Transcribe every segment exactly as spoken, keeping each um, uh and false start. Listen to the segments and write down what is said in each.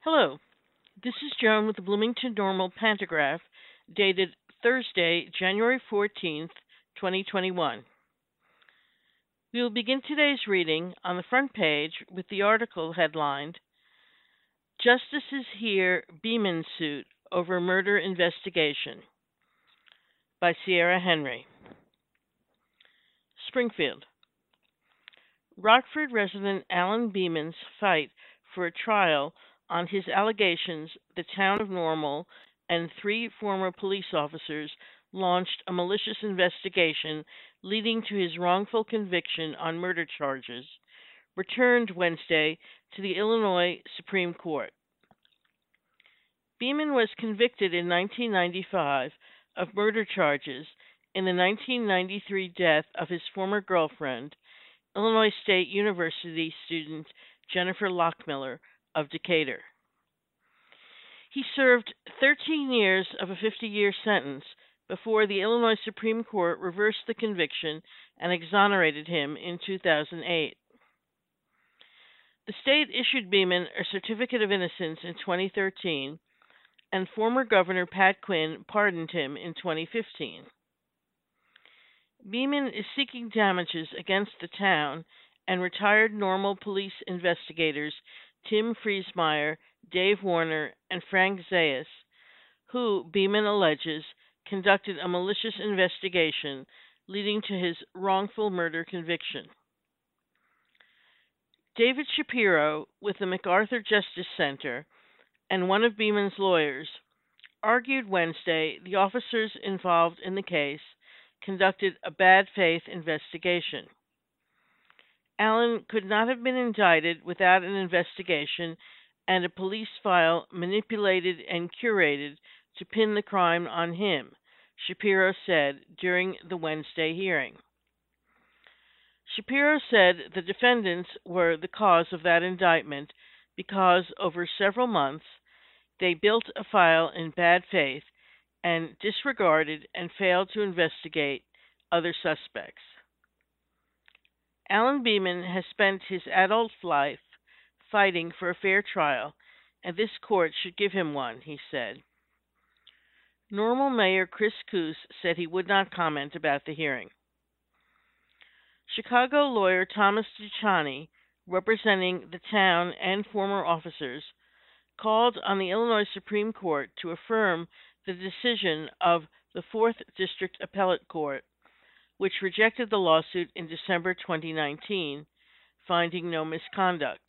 Hello, this is Joan with the Bloomington Normal Pantograph, dated Thursday, January fourteenth, twenty twenty-one. We will begin today's reading on the front page with the article headlined, Justices Hear Beeman Suit Over Murder Investigation by Sierra Henry. Springfield. Rockford resident Alan Beeman's fight for a trial on his allegations the town of Normal and three former police officers launched a malicious investigation leading to his wrongful conviction on murder charges, returned Wednesday to the Illinois Supreme Court. Beeman was convicted in nineteen ninety-five of murder charges in the nineteen ninety-three death of his former girlfriend, Illinois State University student Jennifer Lockmiller of Decatur. He served thirteen years of a fifty-year sentence before the Illinois Supreme Court reversed the conviction and exonerated him in two thousand eight. The state issued Beeman a certificate of innocence in twenty thirteen, and former Governor Pat Quinn pardoned him in twenty fifteen. Beeman is seeking damages against the town and retired Normal police investigators Tim Friesmeier, Dave Warner, and Frank Zayas, who, Beeman alleges, conducted a malicious investigation leading to his wrongful murder conviction. David Shapiro, with the MacArthur Justice Center and one of Beeman's lawyers, argued Wednesday the officers involved in the case conducted a bad faith investigation. Allen could not have been indicted without an investigation and a police file manipulated and curated to pin the crime on him, Shapiro said during the Wednesday hearing. Shapiro said the defendants were the cause of that indictment because over several months they built a file in bad faith and disregarded and failed to investigate other suspects. Alan Beeman has spent his adult life fighting for a fair trial, and this court should give him one, he said. Normal Mayor Chris Koos said he would not comment about the hearing. Chicago lawyer Thomas Duchenne, representing the town and former officers, called on the Illinois Supreme Court to affirm the decision of the Fourth District Appellate Court, which rejected the lawsuit in December twenty nineteen, finding no misconduct.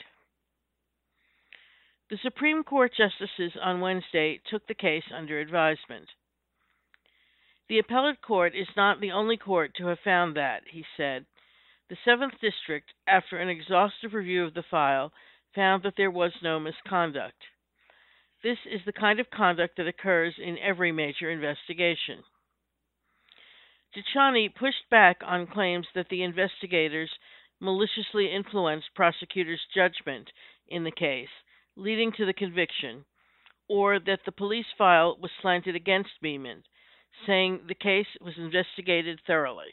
The Supreme Court justices on Wednesday took the case under advisement. The appellate court is not the only court to have found that, he said. The Seventh District, after an exhaustive review of the file, found that there was no misconduct. This is the kind of conduct that occurs in every major investigation. Duchenne pushed back on claims that the investigators maliciously influenced prosecutors' judgment in the case, leading to the conviction, or that the police file was slanted against Beeman, saying the case was investigated thoroughly.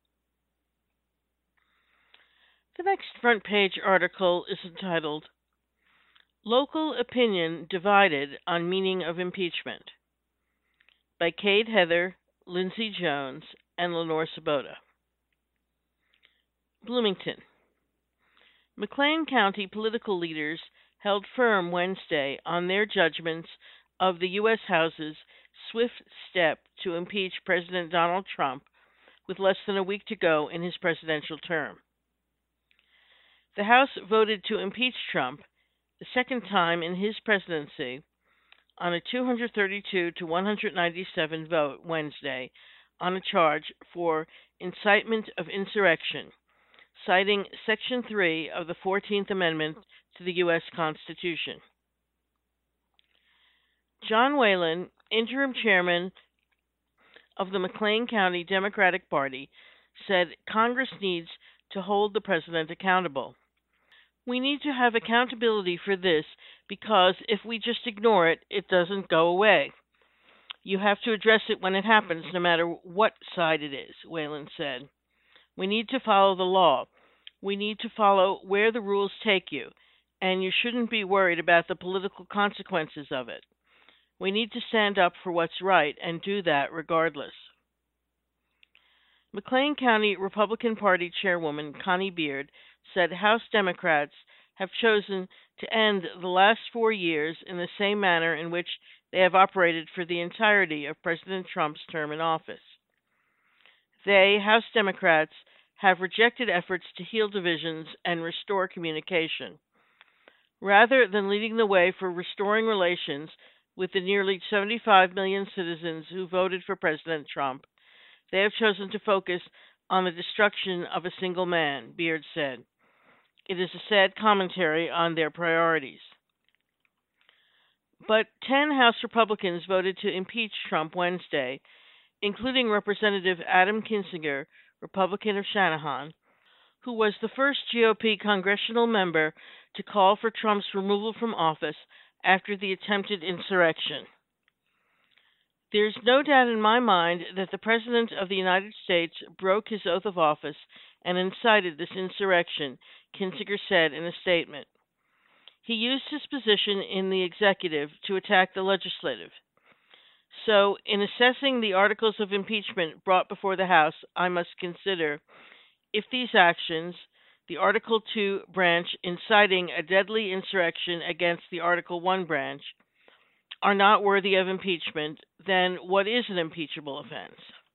The next front page article is entitled, Local Opinion Divided on Meaning of Impeachment by Cade Heather, Lindsay Jones, and Lenore Sabota. Bloomington. McLean County political leaders held firm Wednesday on their judgments of the U S House's swift step to impeach President Donald Trump with less than a week to go in his presidential term. The House voted to impeach Trump, the second time in his presidency, on a two hundred thirty-two to one hundred ninety-seven vote Wednesday on a charge for incitement of insurrection, citing Section three of the fourteenth Amendment to the U S Constitution. John Whalen, interim chairman of the McLean County Democratic Party, said Congress needs to hold the president accountable. We need to have accountability for this because if we just ignore it, it doesn't go away. You have to address it when it happens, no matter what side it is, Whalen said. We need to follow the law. We need to follow where the rules take you, and you shouldn't be worried about the political consequences of it. We need to stand up for what's right and do that regardless. McLean County Republican Party Chairwoman Connie Beard said House Democrats have chosen to end the last four years in the same manner in which they have operated for the entirety of President Trump's term in office. They, House Democrats, have rejected efforts to heal divisions and restore communication. Rather than leading the way for restoring relations with the nearly seventy-five million citizens who voted for President Trump, they have chosen to focus on the destruction of a single man, Beard said. It is a sad commentary on their priorities. But ten House Republicans voted to impeach Trump Wednesday, including Representative Adam Kinzinger, Republican of Channahon, who was the first G O P congressional member to call for Trump's removal from office after the attempted insurrection. There's no doubt in my mind that the President of the United States broke his oath of office and incited this insurrection, Kinzinger said in a statement. He used his position in the executive to attack the legislative. So, in assessing the articles of impeachment brought before the House, I must consider if these actions, the Article two branch inciting a deadly insurrection against the Article one branch, are not worthy of impeachment, then what is an impeachable offense?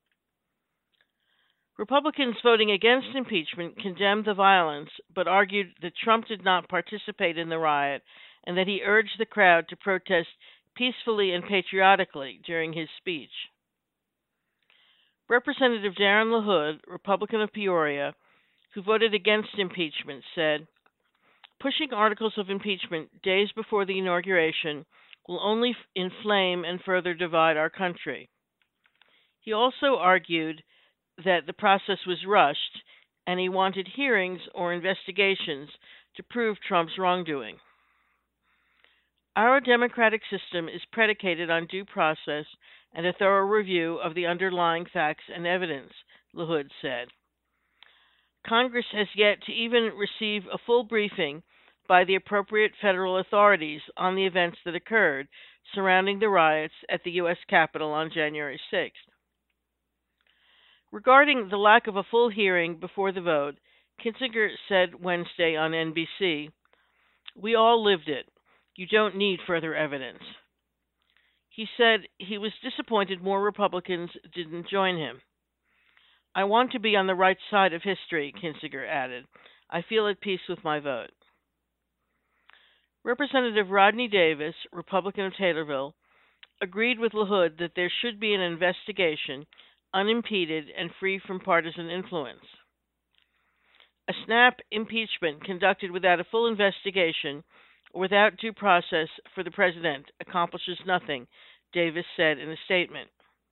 Republicans voting against impeachment condemned the violence, but argued that Trump did not participate in the riot and that he urged the crowd to protest peacefully and patriotically during his speech. Representative Darren LaHood, Republican of Peoria, who voted against impeachment, said, "Pushing articles of impeachment days before the inauguration will only inflame and further divide our country." He also argued that the process was rushed, and he wanted hearings or investigations to prove Trump's wrongdoing. Our democratic system is predicated on due process and a thorough review of the underlying facts and evidence, LaHood said. Congress has yet to even receive a full briefing by the appropriate federal authorities on the events that occurred surrounding the riots at the U S Capitol on January sixth. Regarding the lack of a full hearing before the vote, Kinzinger said Wednesday on N B C, "We all lived it. You don't need further evidence." He said he was disappointed more Republicans didn't join him. "I want to be on the right side of history," Kinzinger added. "I feel at peace with my vote." Representative Rodney Davis, Republican of Taylorville, agreed with LaHood that there should be an investigation, unimpeded and free from partisan influence. A snap impeachment conducted without a full investigation or without due process for the president accomplishes nothing, Davis said in a statement.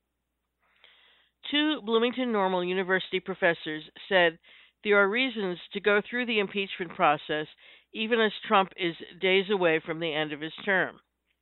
Two Bloomington Normal University professors said there are reasons to go through the impeachment process even as Trump is days away from the end of his term.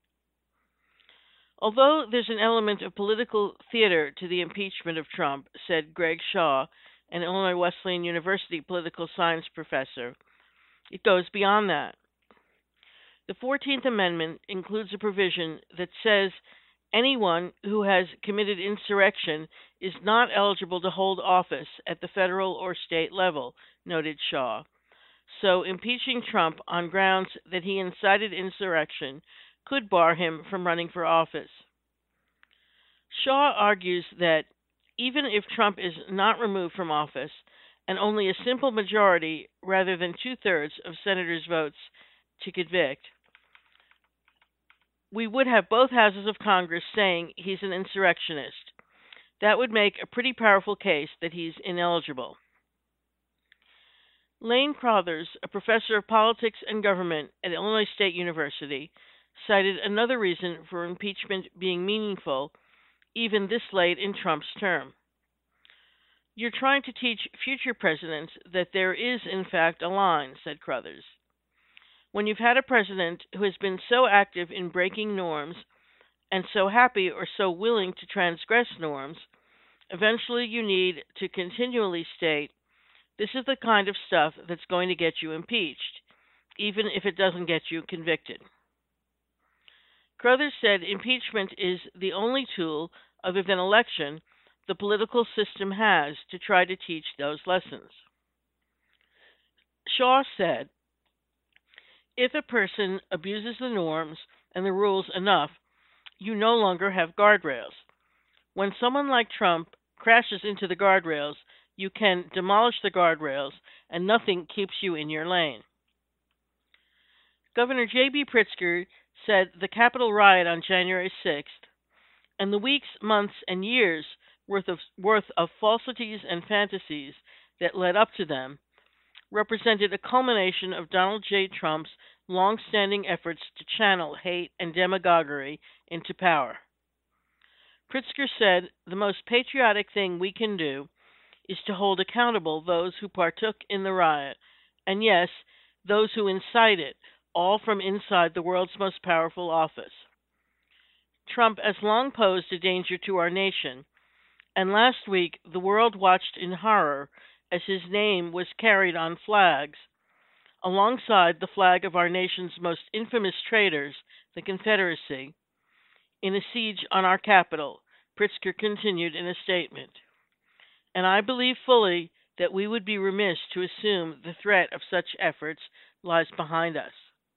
Although there's an element of political theater to the impeachment of Trump, said Greg Shaw, an Illinois Wesleyan University political science professor, it goes beyond that. The fourteenth Amendment includes a provision that says anyone who has committed insurrection is not eligible to hold office at the federal or state level, noted Shaw. So impeaching Trump on grounds that he incited insurrection could bar him from running for office. Shaw argues that even if Trump is not removed from office and only a simple majority rather than two-thirds of senators votes to convict, we would have both houses of Congress saying he's an insurrectionist. That would make a pretty powerful case that he's ineligible. Lane Crothers, a professor of politics and government at Illinois State University, cited another reason for impeachment being meaningful even this late in Trump's term. You're trying to teach future presidents that there is, in fact, a line, said Crothers. When you've had a president who has been so active in breaking norms and so happy or so willing to transgress norms, eventually you need to continually state, this is the kind of stuff that's going to get you impeached, even if it doesn't get you convicted. Crothers said impeachment is the only tool, other than election, the political system has to try to teach those lessons. Shaw said, if a person abuses the norms and the rules enough, you no longer have guardrails. When someone like Trump crashes into the guardrails, you can demolish the guardrails and nothing keeps you in your lane. Governor J B. Pritzker said the Capitol riot on January sixth and the weeks, months, and years worth of, worth of falsities and fantasies that led up to them represented a culmination of Donald J. Trump's long-standing efforts to channel hate and demagoguery into power. Pritzker said the most patriotic thing we can do is to hold accountable those who partook in the riot, and yes, those who incite it, all from inside the world's most powerful office. Trump has long posed a danger to our nation, and last week the world watched in horror as his name was carried on flags, alongside the flag of our nation's most infamous traitors, the Confederacy, in a siege on our capital, Pritzker continued in a statement. And I believe fully that we would be remiss to assume the threat of such efforts lies behind us.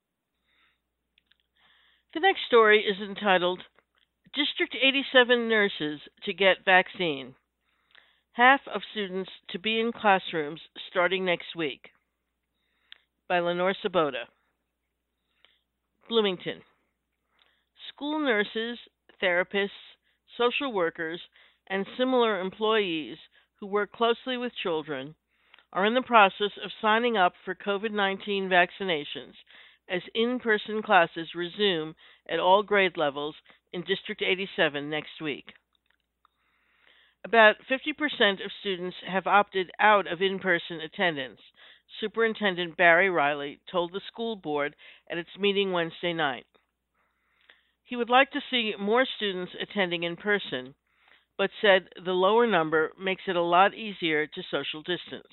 The next story is entitled, District eighty-seven Nurses to Get Vaccine. Half of students to be in classrooms starting next week. By Lenore Sabota. Bloomington. School nurses, therapists, social workers, and similar employees who work closely with children are in the process of signing up for COVID nineteen vaccinations as in-person classes resume at all grade levels in District eighty-seven next week. About fifty percent of students have opted out of in-person attendance, Superintendent Barry Riley told the school board at its meeting Wednesday night. He would like to see more students attending in person, but said the lower number makes it a lot easier to social distance.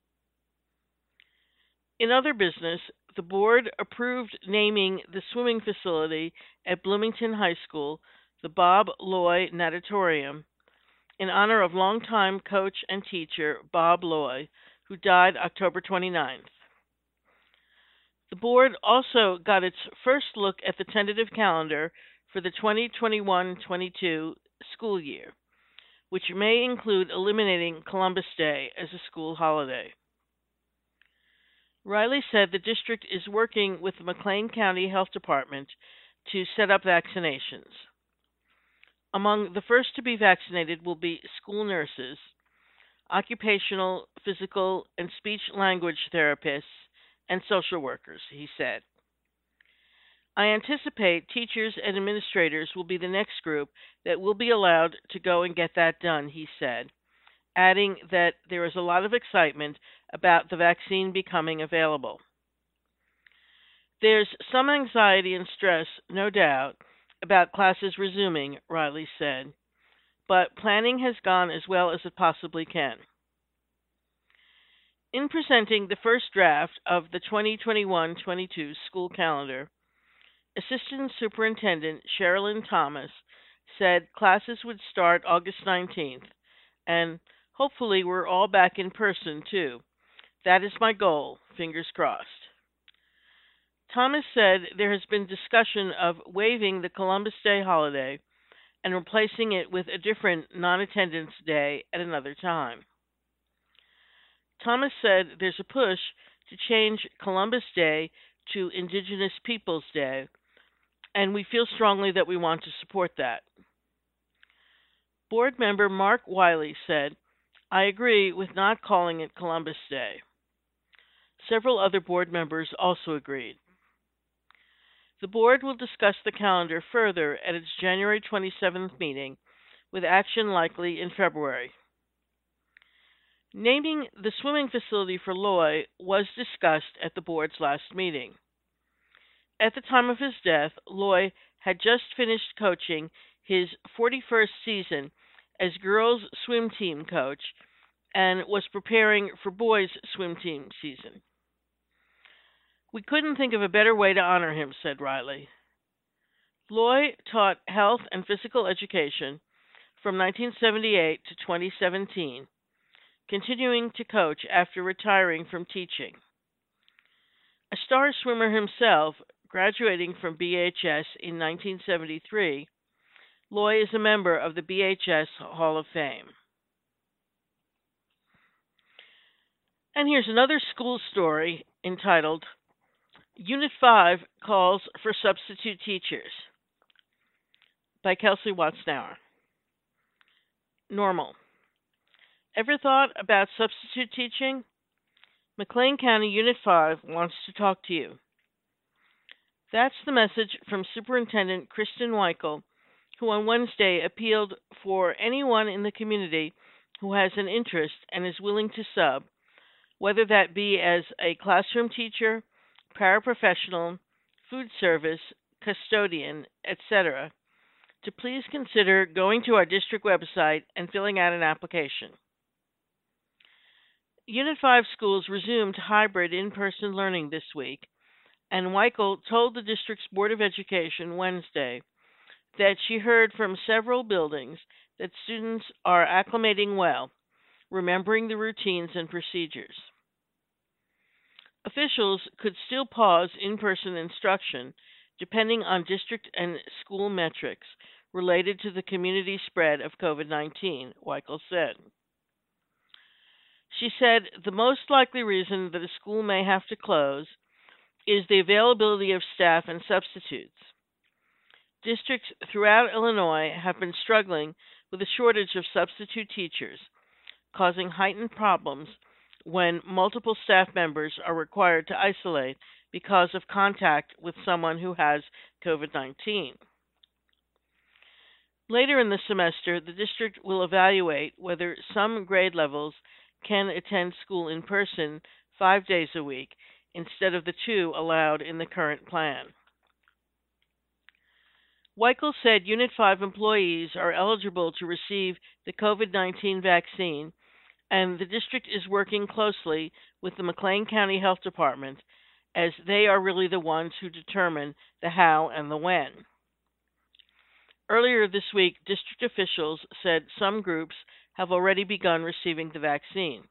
In other business, the board approved naming the swimming facility at Bloomington High School the Bob Loy Natatorium in honor of longtime coach and teacher Bob Loy, who died October twenty-ninth. The board also got its first look at the tentative calendar for the twenty twenty-one twenty-two school year, which may include eliminating Columbus Day as a school holiday. Riley said the district is working with the McLean County Health Department to set up vaccinations. Among the first to be vaccinated will be school nurses, occupational, physical, and speech-language therapists, and social workers, he said. I anticipate teachers and administrators will be the next group that will be allowed to go and get that done, he said, adding that there is a lot of excitement about the vaccine becoming available. There's some anxiety and stress, no doubt, about classes resuming, Riley said, but planning has gone as well as it possibly can. In presenting the first draft of the twenty twenty-one twenty-two school calendar, Assistant Superintendent Sherilyn Thomas said classes would start August nineteenth, and hopefully we're all back in person too. That is my goal, fingers crossed. Thomas said there has been discussion of waiving the Columbus Day holiday and replacing it with a different non-attendance day at another time. Thomas said there's a push to change Columbus Day to Indigenous Peoples Day, and we feel strongly that we want to support that. Board member Mark Wiley said, I agree with not calling it Columbus Day. Several other board members also agreed. The board will discuss the calendar further at its January twenty-seventh meeting, with action likely in February. Naming the swimming facility for Loy was discussed at the board's last meeting. At the time of his death, Loy had just finished coaching his forty-first season as girls' swim team coach and was preparing for boys' swim team season. We couldn't think of a better way to honor him, said Riley. Loy taught health and physical education from nineteen seventy-eight to twenty seventeen, continuing to coach after retiring from teaching. A star swimmer himself, graduating from B H S in nineteen seventy-three, Loy is a member of the B H S Hall of Fame. And here's another school story entitled Unit five Calls for Substitute Teachers by Kelsey Wattsnauer. Normal. Ever thought about substitute teaching? McLean County Unit five wants to talk to you. That's the message from Superintendent Kristen Weichel, who on Wednesday appealed for anyone in the community who has an interest and is willing to sub, whether that be as a classroom teacher, paraprofessional, food service, custodian, et cetera, to please consider going to our district website and filling out an application. Unit five schools resumed hybrid in-person learning this week, and Weichel told the district's Board of Education Wednesday that she heard from several buildings that students are acclimating well, remembering the routines and procedures. Officials could still pause in-person instruction depending on district and school metrics related to the community spread of COVID nineteen, Weichel said. She said the most likely reason that a school may have to close is the availability of staff and substitutes. Districts throughout Illinois have been struggling with a shortage of substitute teachers, causing heightened problems when multiple staff members are required to isolate because of contact with someone who has COVID nineteen. Later in the semester, the district will evaluate whether some grade levels can attend school in person five days a week instead of the two allowed in the current plan. Weichel said Unit five employees are eligible to receive the COVID nineteen vaccine, and the district is working closely with the McLean County Health Department, as they are really the ones who determine the how and the when. Earlier this week, district officials said some groups have already begun receiving the vaccine.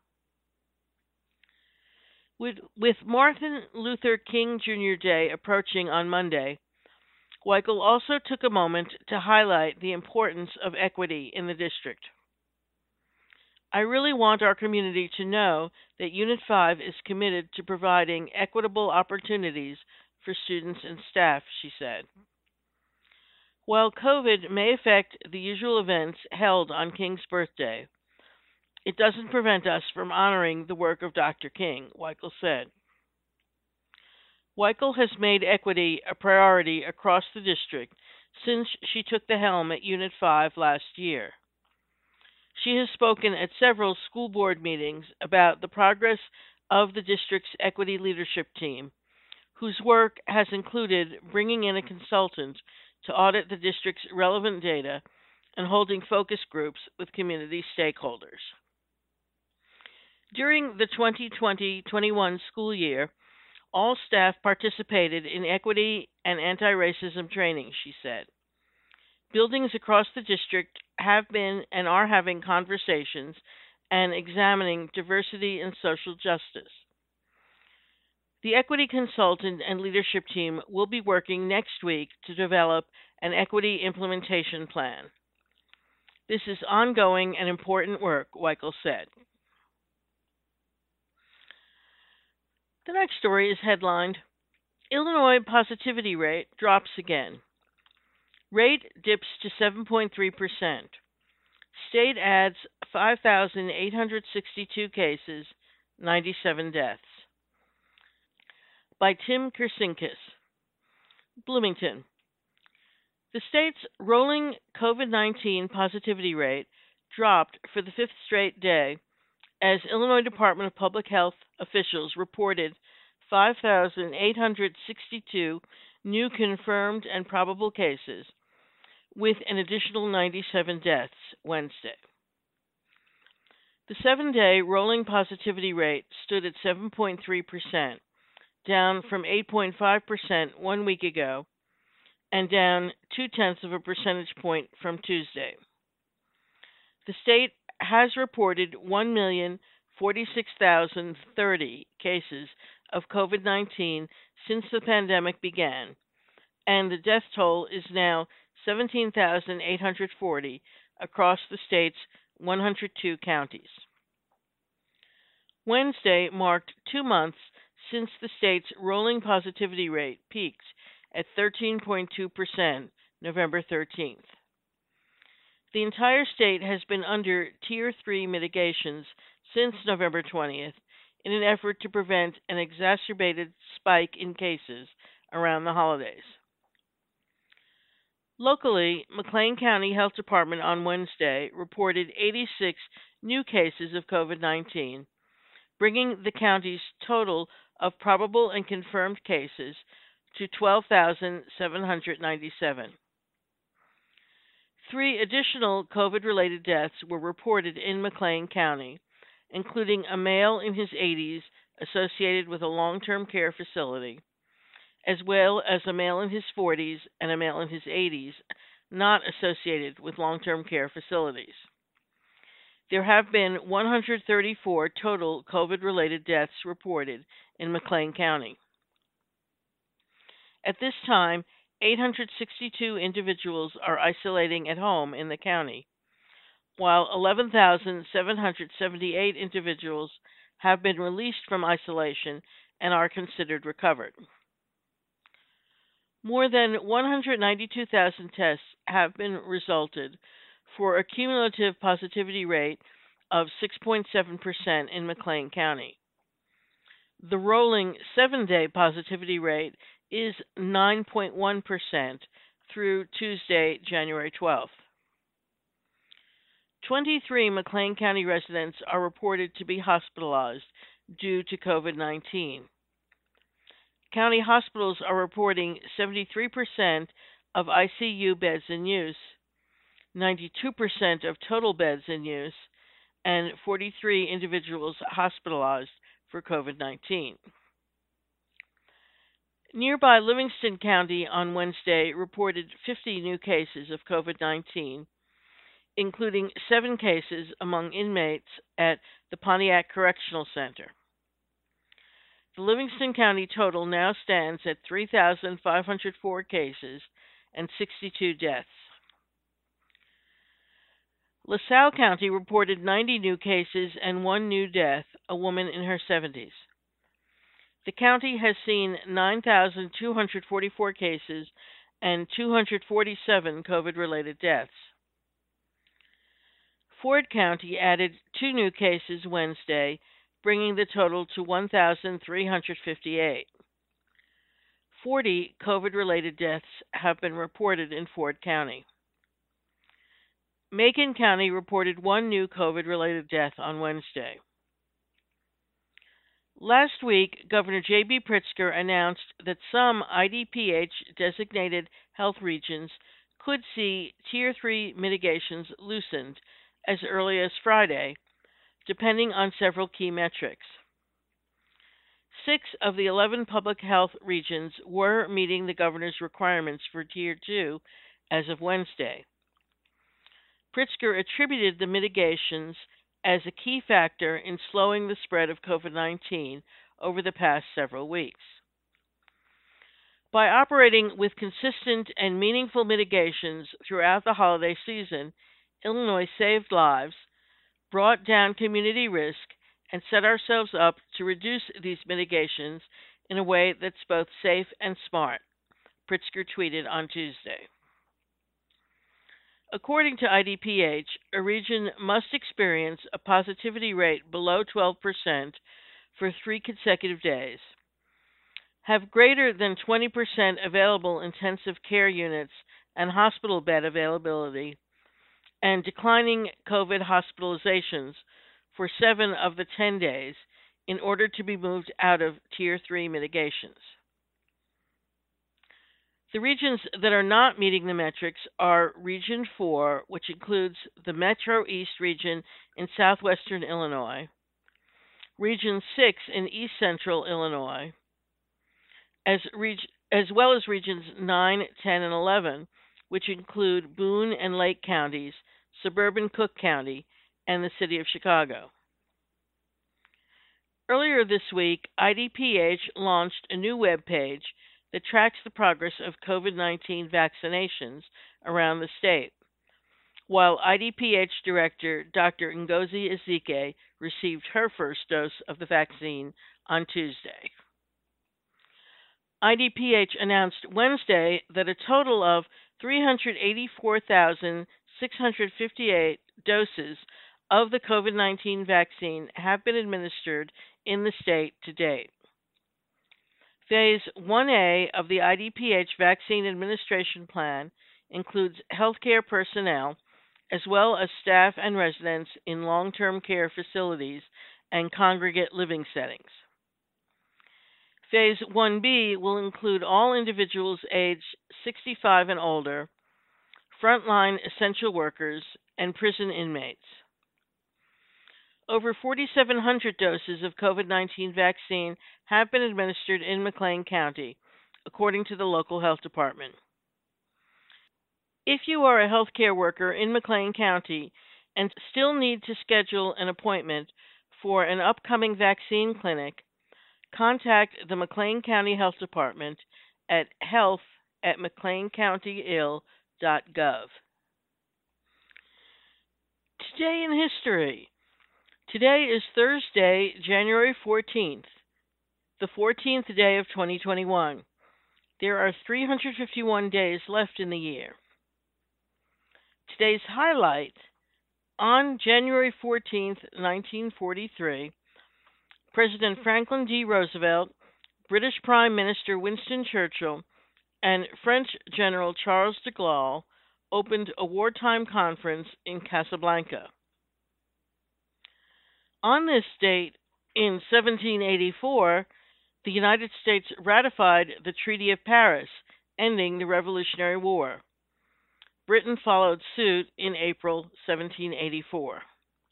With, with Martin Luther King Junior Day approaching on Monday, Weichel also took a moment to highlight the importance of equity in the district. I really want our community to know that Unit five is committed to providing equitable opportunities for students and staff, she said. While COVID may affect the usual events held on King's birthday, it doesn't prevent us from honoring the work of Doctor King, Weichel said. Weichel has made equity a priority across the district since she took the helm at Unit five last year. She has spoken at several school board meetings about the progress of the district's equity leadership team, whose work has included bringing in a consultant to audit the district's relevant data and holding focus groups with community stakeholders. During the twenty twenty twenty-one school year, all staff participated in equity and anti-racism training, she said. Buildings across the district have been and are having conversations and examining diversity and social justice. The equity consultant and leadership team will be working next week to develop an equity implementation plan. This is ongoing and important work, Weichel said. The next story is headlined, Illinois Positivity Rate Drops Again. Rate dips to seven point three percent. State adds five thousand eight hundred sixty-two cases, ninety-seven deaths. By Tim Kersinkis. Bloomington. The state's rolling COVID nineteen positivity rate dropped for the fifth straight day as Illinois Department of Public Health officials reported five thousand eight hundred sixty-two new confirmed and probable cases, with an additional ninety-seven deaths Wednesday. The seven-day rolling positivity rate stood at seven point three percent, down from eight point five percent one week ago, and down two tenths of a percentage point from Tuesday. The state has reported one million forty-six thousand thirty cases of COVID nineteen since the pandemic began, and the death toll is now seventeen thousand eight hundred forty across the state's one hundred two counties. Wednesday marked two months since the state's rolling positivity rate peaked at thirteen point two percent November thirteenth. The entire state has been under Tier three mitigations since November twentieth in an effort to prevent an exacerbated spike in cases around the holidays. Locally, McLean County Health Department on Wednesday reported eighty-six new cases of COVID nineteen, bringing the county's total of probable and confirmed cases to twelve thousand seven hundred ninety-seven. Three additional COVID-related deaths were reported in McLean County, including a male in his eighties associated with a long-term care facility, as well as a male in his forties and a male in his eighties not associated with long-term care facilities. There have been one hundred thirty-four total COVID-related deaths reported in McLean County. At this time, eight hundred sixty-two individuals are isolating at home in the county, while eleven thousand seven hundred seventy-eight individuals have been released from isolation and are considered recovered. More than one hundred ninety-two thousand tests have been resulted, for a cumulative positivity rate of six point seven percent in McLean County. The rolling seven-day positivity rate is nine point one percent through Tuesday, January twelfth. twenty-three McLean County residents are reported to be hospitalized due to COVID nineteen. County hospitals are reporting seventy-three percent of I C U beds in use, ninety-two percent of total beds in use, and forty-three individuals hospitalized for COVID nineteen. Nearby Livingston County on Wednesday reported fifty new cases of COVID nineteen, including seven cases among inmates at the Pontiac Correctional Center. The Livingston County total now stands at three thousand five hundred four cases and sixty-two deaths. LaSalle County reported ninety new cases and one new death, a woman in her seventies. The county has seen nine thousand two hundred forty-four cases and two hundred forty-seven COVID-related deaths. Ford County added two new cases Wednesday, bringing the total to one thousand three hundred fifty-eight. forty COVID-related deaths have been reported in Ford County. Macon County reported one new COVID-related death on Wednesday. Last week, Governor J B Pritzker announced that some I D P H-designated health regions could see Tier three mitigations loosened as early as Friday, depending on several key metrics. Six of the eleven public health regions were meeting the governor's requirements for Tier two as of Wednesday. Pritzker attributed the mitigations as a key factor in slowing the spread of COVID nineteen over the past several weeks. By operating with consistent and meaningful mitigations throughout the holiday season, Illinois saved lives, brought down community risk, and set ourselves up to reduce these mitigations in a way that's both safe and smart, Pritzker tweeted on Tuesday. According to I D P H, a region must experience a positivity rate below twelve percent for three consecutive days, have greater than twenty percent available intensive care units and hospital bed availability, and declining COVID hospitalizations for seven of the ten days in order to be moved out of Tier three mitigations. The regions that are not meeting the metrics are Region four, which includes the Metro East region in southwestern Illinois, Region six in east central Illinois, as, reg- as well as regions nine, ten, and eleven, which include Boone and Lake counties, suburban Cook County, and the city of Chicago. Earlier this week, I D P H launched a new web page that tracks the progress of COVID nineteen vaccinations around the state, while I D P H Director Doctor Ngozi Ezike received her first dose of the vaccine on Tuesday. I D P H announced Wednesday that a total of three hundred eighty-four thousand six hundred fifty-eight doses of the COVID nineteen vaccine have been administered in the state to date. Phase one A of the I D P H vaccine administration plan includes healthcare personnel as well as staff and residents in long-term care facilities and congregate living settings. Phase one B will include all individuals aged sixty-five and older, frontline essential workers, and prison inmates. Over forty-seven hundred doses of COVID nineteen vaccine have been administered in McLean County, according to the local health department. If you are a healthcare worker in McLean County and still need to schedule an appointment for an upcoming vaccine clinic, contact the McLean County Health Department at health at mclean county ill dot gov. Today in history. Today is Thursday, January fourteenth, the fourteenth day of twenty twenty-one. There are three hundred fifty-one days left in the year. Today's highlight: on January fourteenth, nineteen forty-three, President Franklin D. Roosevelt, British Prime Minister Winston Churchill, and French General Charles de Gaulle opened a wartime conference in Casablanca. On this date, in seventeen eighty-four, the United States ratified the Treaty of Paris, ending the Revolutionary War. Britain followed suit in April seventeen eighty-four.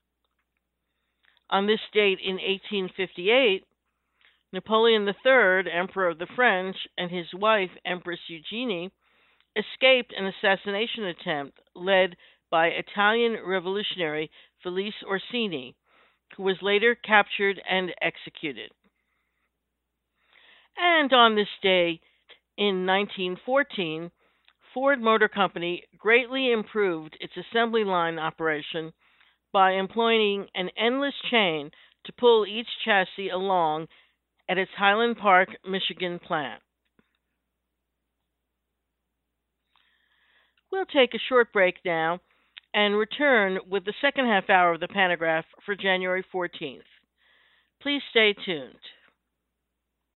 On this date in eighteen fifty-eight, Napoleon the Third, Emperor of the French, and his wife, Empress Eugenie, escaped an assassination attempt led by Italian revolutionary Felice Orsini, who was later captured and executed. And on this day in nineteen fourteen, Ford Motor Company greatly improved its assembly line operation by employing an endless chain to pull each chassis along at its Highland Park, Michigan plant. We'll take a short break now and return with the second half hour of the Panagraph for January fourteenth. Please stay tuned.